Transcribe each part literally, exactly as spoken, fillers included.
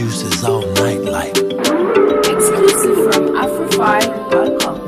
producers all night like. Exclusive from Afrofy dot com.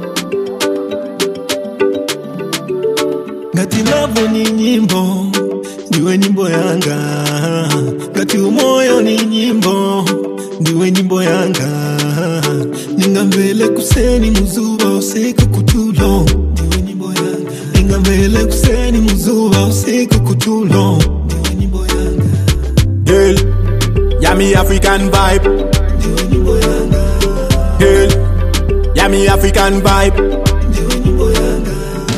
Ngati love ni nyimbo, ndiwe nyimbo yanga. Ngati umoyo ni nyimbo, ndiwe nyimbo yanga. Ninga mbele kuseni muzuba usiku kutulo, ndiwe nyimbo yanga. Ninga mbele kuseni muzuba usiku kutulo, ndiwe nyimbo yanga. Girl, yummy African vibe. Ndiwe nyimbo yanga. Girl, yummy African vibe. Ndiwe nyimbo yanga.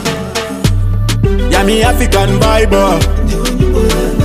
Yummy African vibe. Ndiwe nyimbo yanga.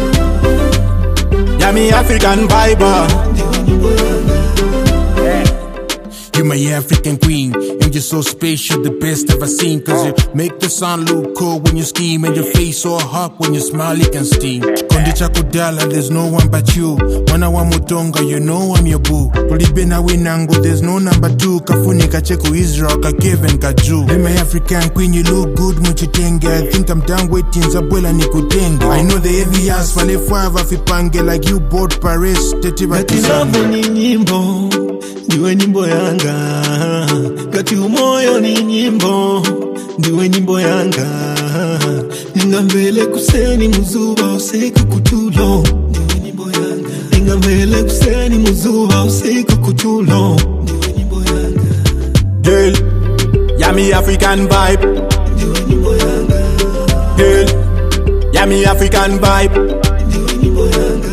Yummy African vibe. Ndiwe nyimbo yanga. You're my African queen, and you're so special, the best ever seen. Cause you make the sun look cool when you scheme, and your face so hot when you smile, you can steam. Kondi chako dala, there's no one but you. Mwana wa mutonga, you know I'm your boo. Kulibena winango, there's no number two. Kafuni kacheko Israel, ka Kevin, ka Jew. You're my African queen, you look good, muchitenge. I think I'm done waiting, zabuela nikutenge. I know the heavy ass, fale fava fipange, like you bought Paris, tete batizango. Ngati love ni nyimbo, ndiwe nyimbo yanga. Ngati umoyo ni nyimbo, ndiwe nyimbo yanga. Ninga mbele kuseni muzuba usiku kutulo, ndiwe nyimbo yanga. Ninga mbele kuseni muzuba usiku kutulo, ndiwe nyimbo yanga. Girl, yummy African vibe. Ndiwe nyimbo yanga. Girl, yummy African vibe. Ndiwe nyimbo yanga.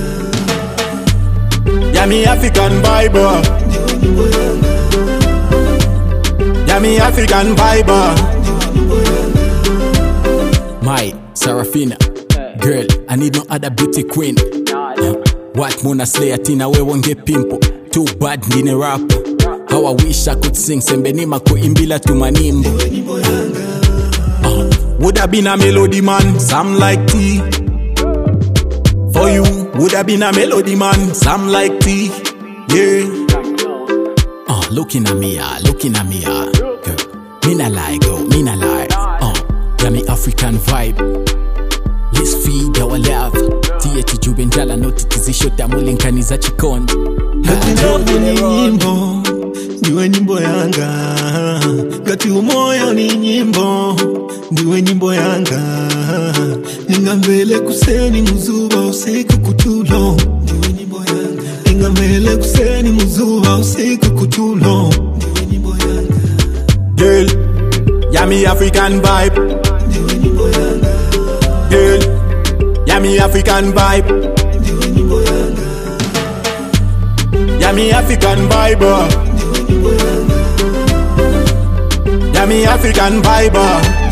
Yummy African vibe. Ndiwe nyimbo yanga. Yummy African vibe. My Sarafina, girl, I need no other beauty queen. Uh, what Mona Slayer Tina we won't get pimple. Too bad ndine rap. How I wish I could sing sembenima kuimbila tumanimbo. Uh, would have been a melody man, some like tea. For you, would have been a melody man, some like tea. Yeah. Uh, looking at me, uh, looking at me, uh, girl. Me na lie, girl, me na lie. Uh, yummy African vibe. Let's feed our love. Tieti jubenjala no titizishota mulinkaniza chikondi. Ngati love ni nyimbo, ndiwe nyimbo yanga. Ngati umoyo ni nyimbo, ndiwe nyimbo yanga. Ninga mbele kuseni muzuba usiku kutulo, ndiwe nyimbo yanga. Ninga mbele kuseni muzuba usiku kutulo, ndiwe nyimbo yanga. Girl, yummy African vibe. Ndiwe nyimbo yanga. Girl, yummy African vibe. Ndiwe nyimbo yanga. Yummy African vibe. Ndiwe nyimbo yanga. Yummy African vibe.